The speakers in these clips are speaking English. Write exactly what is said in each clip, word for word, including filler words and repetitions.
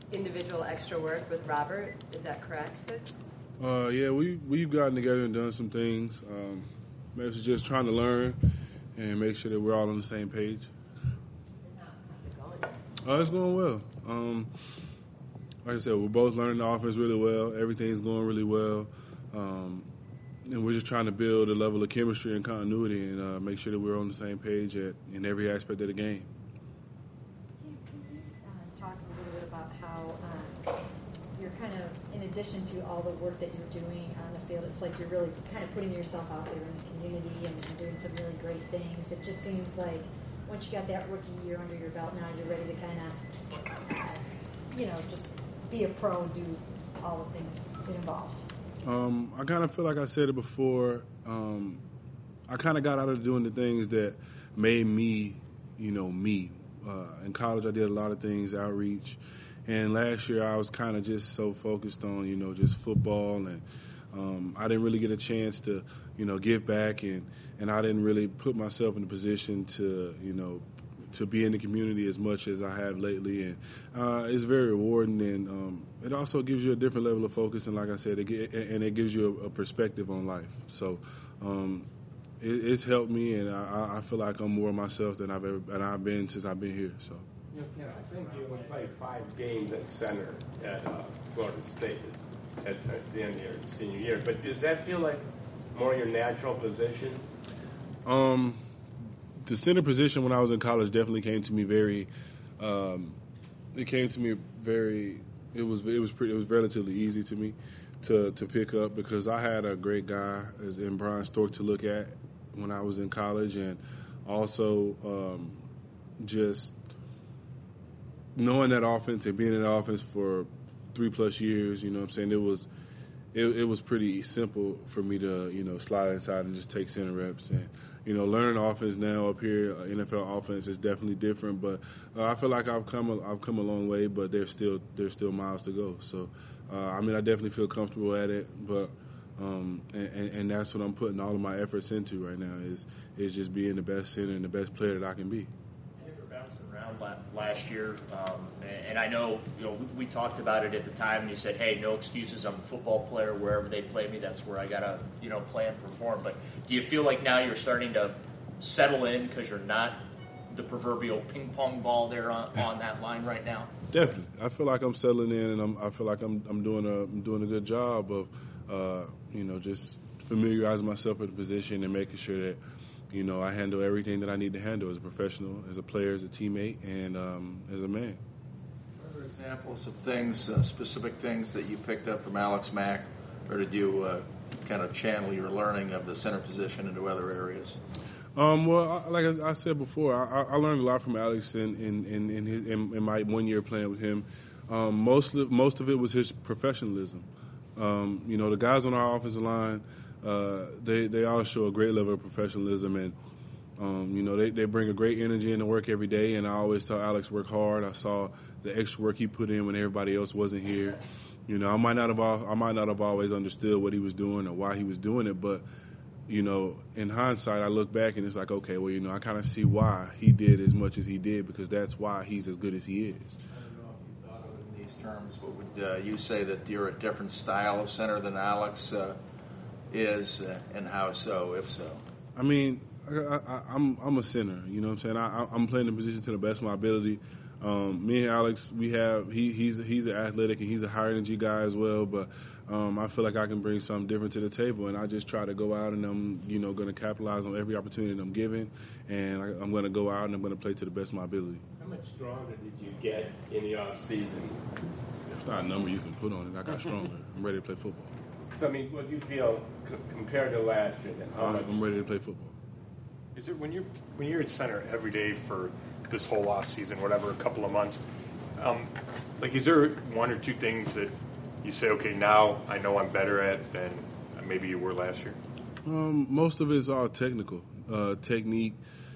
individual extra work with Robert. Is that correct? Uh, yeah, we, we've gotten together and done some things. Um, maybe it's just trying to learn and make sure that we're all on the same page. How's it going? Uh, it's going well. Um, like I said, we're both learning the offense really well. Everything's going really well. Um, and we're just trying to build a level of chemistry and continuity and uh, make sure that we're on the same page at, in every aspect of the game. Can you uh, talk a little bit about how um, you're kind of, in addition to all the work that you're doing on the field, it's like you're really kind of putting yourself out there in the community and, and doing some really great things. It just seems like once you got that rookie year under your belt, now you're ready to kind of, uh, you know, just be a pro and do all the things it involves. Um, I kind of feel like I said it before. Um, I kind of got out of doing the things that made me, you know, me. Uh, in college, I did a lot of things, outreach. And last year, I was kind of just so focused on, you know, just football. And um, I didn't really get a chance to, you know, give back. And, and I didn't really put myself in a position to, you know, to be in the community as much as I have lately. And uh, it's very rewarding, and um, it also gives you a different level of focus, and like I said, it get, and it gives you a, a perspective on life. So um, it, it's helped me, and I, I feel like I'm more myself than I've ever than I've been since I've been here. So. You know, Ken, I think you only played five games at center at uh, Florida State at, at the end of your senior year, but does that feel like more your natural position? Um. The center position when I was in college definitely came to me very. Um, it came to me very. It was it was pretty. It was relatively easy to me to to pick up because I had a great guy as in Brian Stork to look at when I was in college, and also um, just knowing that offense and being in the offense for three plus years. You know what I'm saying? It was it, it was pretty simple for me to you know slide inside and just take center reps. And you know, learning offense now up here, uh, N F L offense is definitely different. But uh, I feel like I've come a, I've come a long way, but there's still there's still miles to go. So, uh, I mean, I definitely feel comfortable at it. But um, and, and that's what I'm putting all of my efforts into right now is is just being the best center and the best player that I can be. You were bouncing around last year, um, and I know you know we, we talked about it at the time. And you said, "Hey, no excuses. I'm a football player. Wherever they play me, that's where I gotta you know play and perform." But do you feel like now you're starting to settle in because you're not the proverbial ping pong ball there on, on that line right now? Definitely, I feel like I'm settling in, and I'm, I feel like I'm I'm doing a I'm doing a good job of uh, you know just familiarizing myself with the position and making sure that. You know, I handle everything that I need to handle as a professional, as a player, as a teammate, and um, as a man. Are there examples of things, uh, specific things that you picked up from Alex Mack, or did you uh, kind of channel your learning of the center position into other areas? Um, well, I, like I, I said before, I, I learned a lot from Alex in in in, in, his, in, in my one year playing with him. Um, most of, most of it was his professionalism. Um, you know, the guys on our offensive line. Uh, they they all show a great level of professionalism, and um, you know they, they bring a great energy into work every day. And I always saw Alex work hard. I saw the extra work he put in when everybody else wasn't here. You know, I might not have I might not have always understood what he was doing or why he was doing it, but you know, in hindsight, I look back and it's like, okay, well, you know, I kind of see why he did as much as he did because that's why he's as good as he is. I don't know if you thought of it in these terms, but would uh, you say that you're a different style of center than Alex? Uh, is uh, and how so, if so? I mean, I, I, I'm I'm a center. You know what I'm saying? I, I'm playing the position to the best of my ability. Um, me and Alex, we have he he's he's an athletic and he's a high energy guy as well. But um, I feel like I can bring something different to the table, and I just try to go out and I'm you know going to capitalize on every opportunity that I'm given, and I, I'm going to go out and I'm going to play to the best of my ability. How much stronger did you get in the off season? There's not a number you can put on it. I got stronger. I'm ready to play football. So, I mean, what do you feel c- compared to last year? Then how much? I'm ready to play football. Is it when you're when you're at center every day for this whole off season, whatever, a couple of months? Um, like, is there one or two things that you say, okay, now I know I'm better at than maybe you were last year? Um, most of it is all technical, uh, technique,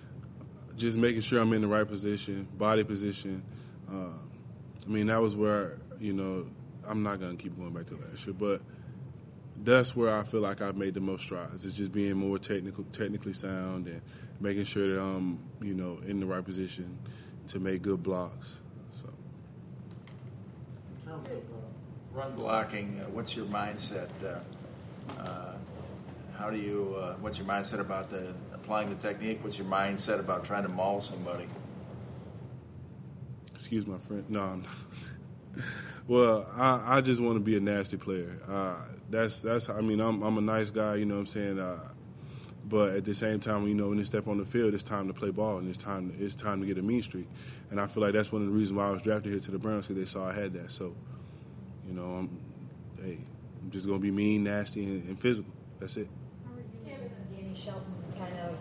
just making sure I'm in the right position, body position. Uh, I mean, that was where you know I'm not gonna keep going back to last year, but. That's where I feel like I've made the most strides. It's just being more technical, technically sound, and making sure that I'm, you know, in the right position to make good blocks. So. terms of uh, run blocking, uh, what's your mindset? Uh, uh, how do you? Uh, what's your mindset about the applying the technique? What's your mindset about trying to maul somebody? Excuse my friend. No, I'm not. Well, I, I just want to be a nasty player. Uh, that's that's. I mean, I'm I'm a nice guy. You know what I'm saying. Uh, but at the same time, you know, when you step on the field, it's time to play ball, and it's time it's time to get a mean streak. And I feel like that's one of the reasons why I was drafted here to the Browns, because they saw I had that. So, you know, I'm hey, I'm just gonna be mean, nasty, and, and physical. That's it. How are you and Danny Shelton kind of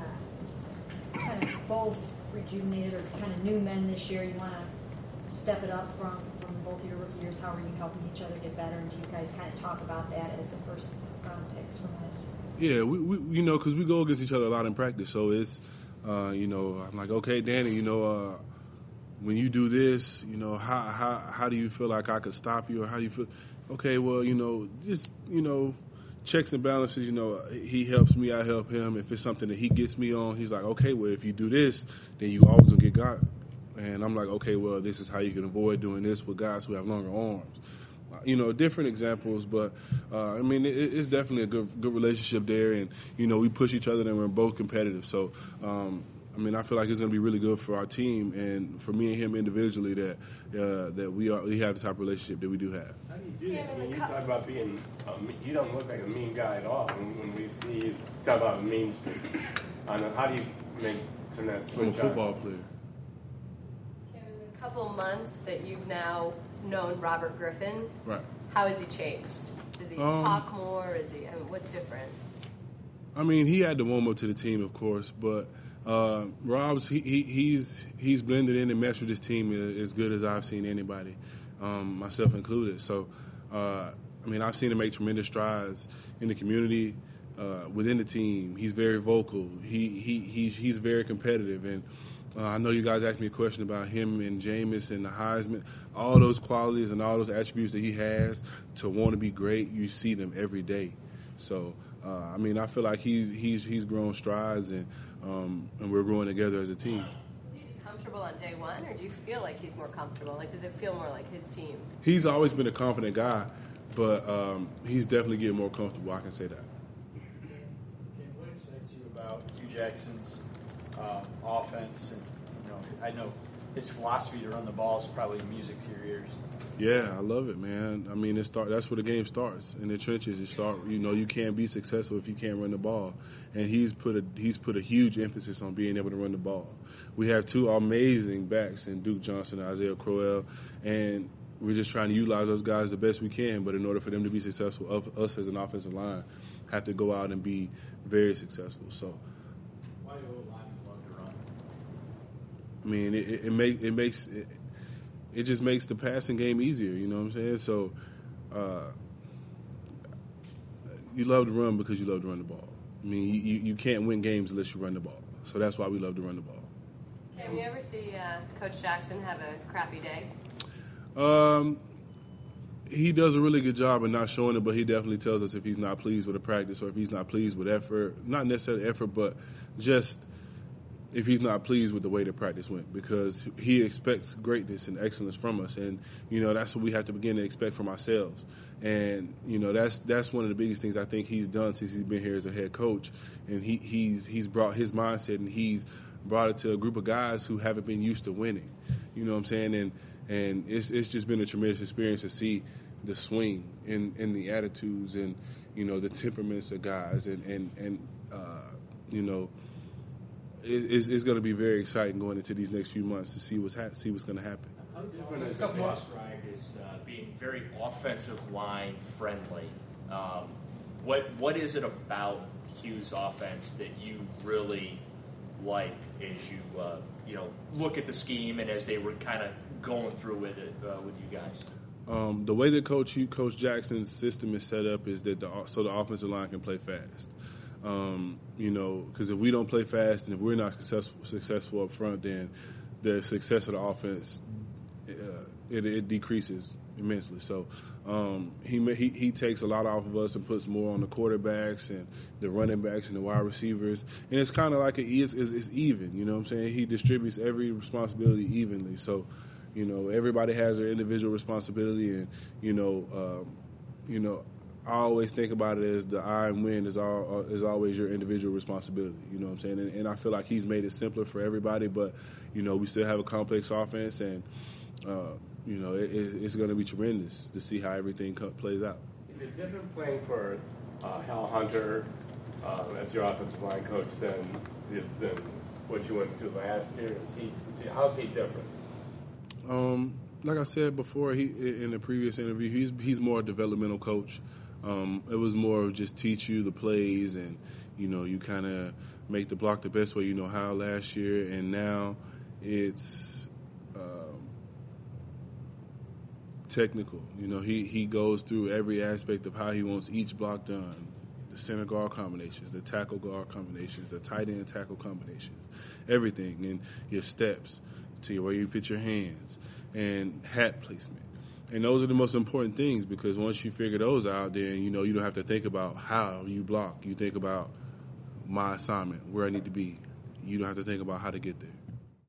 uh, kind of both rejuvenated or kind of new men this year? You want to step it up from, from both of your rookie years. How are you helping each other get better? And do you guys kind of talk about that as the first round picks from last year? Yeah, we, we you know, because we go against each other a lot in practice. So it's, uh, you know, I'm like, okay, Danny, you know, uh, when you do this, you know, how how how do you feel like I could stop you, or how do you feel? Okay, well, you know, just you know, checks and balances. You know, he helps me, I help him. If it's something that he gets me on, he's like, okay, well, if you do this, then you always gonna get got. And I'm like, okay, well, this is how you can avoid doing this with guys who have longer arms. You know, different examples, but uh, I mean, it, it's definitely a good good relationship there, and you know, we push each other, and we're both competitive. So, um, I mean, I feel like it's going to be really good for our team, and for me and him individually, that uh, that we are we have the type of relationship that we do have. How do you do that? When you talk about being, um, you don't look like a mean guy at all. When, when we see you talk about mean streak, I know, how do you make turn that switch? I'm a football player. Kevin, in a couple months that you've now known Robert Griffin, Right. how has he changed? Does he Um, talk more? Is he? I mean, what's different? I mean, he had to warm up to the team, of course, but uh, Rob's he, he he's he's blended in and meshed with his team as good as I've seen anybody, um, myself included. So, uh, I mean, I've seen him make tremendous strides in the community, uh, within the team. He's very vocal. He he he's he's very competitive, and uh, I know you guys asked me a question about him and Jameis and the Heisman. All those qualities and all those attributes that he has to want to be great, you see them every day. So. Uh, I mean, I feel like he's he's he's grown strides, and um, and we're growing together as a team. Is he just comfortable on day one, or do you feel like he's more comfortable? Like, does it feel more like his team? He's always been a confident guy, but um, he's definitely getting more comfortable. I can say that. Ken, what excites you about Hugh Jackson's uh, offense? And you know, I know his philosophy to run the ball is probably music to your ears. Yeah, I love it, man. I mean, it start. That's where the game starts, in the trenches. You start. You know, you can't be successful if you can't run the ball, and he's put a he's put a huge emphasis on being able to run the ball. We have two amazing backs in Duke Johnson and Isaiah Crowell, and we're just trying to utilize those guys the best we can. But in order for them to be successful, of us as an offensive line have to go out and be very successful. So, Why do linemen love to run? I mean, it, it, it, make, it makes it, it just makes the passing game easier. You know what I'm saying? So, uh, you love to run because you love to run the ball. I mean, you, you can't win games unless you run the ball. So that's why we love to run the ball. Can you ever see uh, Coach Jackson have a crappy day? Um, he does a really good job of not showing it, but he definitely tells us if he's not pleased with a practice or if he's not pleased with effort. Not necessarily effort, but just if he's not pleased with the way the practice went, because he expects greatness and excellence from us, and you know that's what we have to begin to expect from ourselves. And you know that's that's one of the biggest things I think he's done since he's been here as a head coach, and he, he's he's brought his mindset and he's brought it to a group of guys who haven't been used to winning. You know what I'm saying? And and it's it's just been a tremendous experience to see the swing in, in the attitudes and you know the temperaments of guys, and and and uh, you know. It's, it's going to be very exciting going into these next few months to see what's ha- see what's going to happen. What's described as uh, being very offensive line friendly. Um, what what is it about Hugh's offense that you really like as you uh, you know look at the scheme and as they were kind of going through with it uh, with you guys? Um, the way that Coach Hugh, Coach Jackson's system is set up is that the so the offensive line can play fast. Um, you know, because if we don't play fast and if we're not successful, successful up front, then the success of the offense uh, it, it decreases immensely. So um, he, he he takes a lot off of us and puts more on the quarterbacks and the running backs and the wide receivers. And it's kind of like a, it's, it's, it's even. You know what I'm saying? He distributes every responsibility evenly. So You know, everybody has their individual responsibility, and you know, um, you know, I always think about it as the I and win is all is always your individual responsibility. You know what I'm saying? And, and I feel like he's made it simpler for everybody, but you know, we still have a complex offense, and uh, you know, it, it's going to be tremendous to see how everything co- plays out. Is it different playing for uh, Hal Hunter uh, as your offensive line coach than than what you went through last year? Is he, is he, how's he different? Um, like I said before, he in the previous interview, he's he's more a developmental coach. Um, it was more of just teach you the plays, and you know, you kind of make the block the best way you know how last year, and now it's um, technical. You know, he he goes through every aspect of how he wants each block done. The center guard combinations, the tackle guard combinations, the tight end tackle combinations, everything, and your steps to where you fit your hands, and hat placement. And those are the most important things, because once you figure those out, then, you know, you don't have to think about how you block. You think about my assignment, where I need to be. You don't have to think about how to get there.